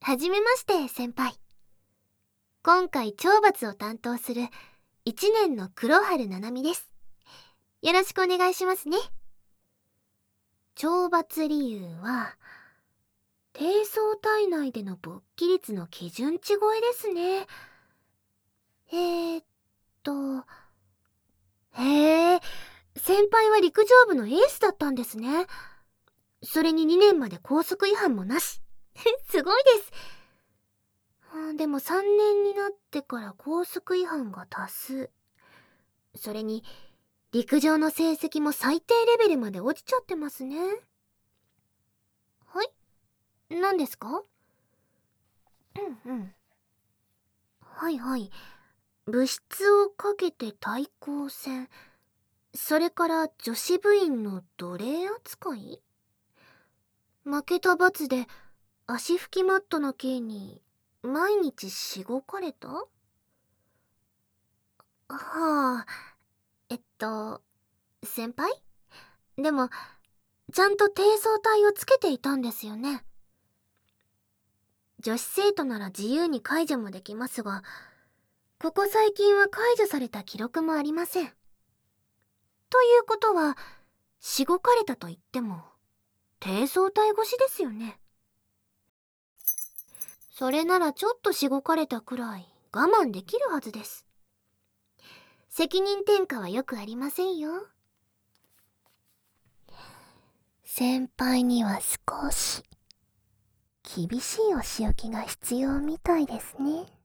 はじめまして先輩。今回懲罰を担当する1年の黒原七海です。よろしくお願いしますね。懲罰理由は低層体内での勃起率の基準値超えですね。へえ、先輩は陸上部のエースだったんですね。それに2年まで校則違反もなし。すごいです。でも3年になってから校則違反が多数。それに陸上の成績も最低レベルまで落ちちゃってますね。はい？何ですか？はいはい。部室をかけて対抗戦。それから女子部員の奴隷扱い？負けた罰で足拭きマットの刑に毎日しごかれた？はあ、先輩？でも、ちゃんと低層体をつけていたんですよね。女子生徒なら自由に解除もできますが、ここ最近は解除された記録もありません。ということは、しごかれたと言っても、低層体越しですよね。それならちょっとしごかれたくらい我慢できるはずです。責任転嫁はよくありませんよ。先輩には少し厳しいお仕置きが必要みたいですね。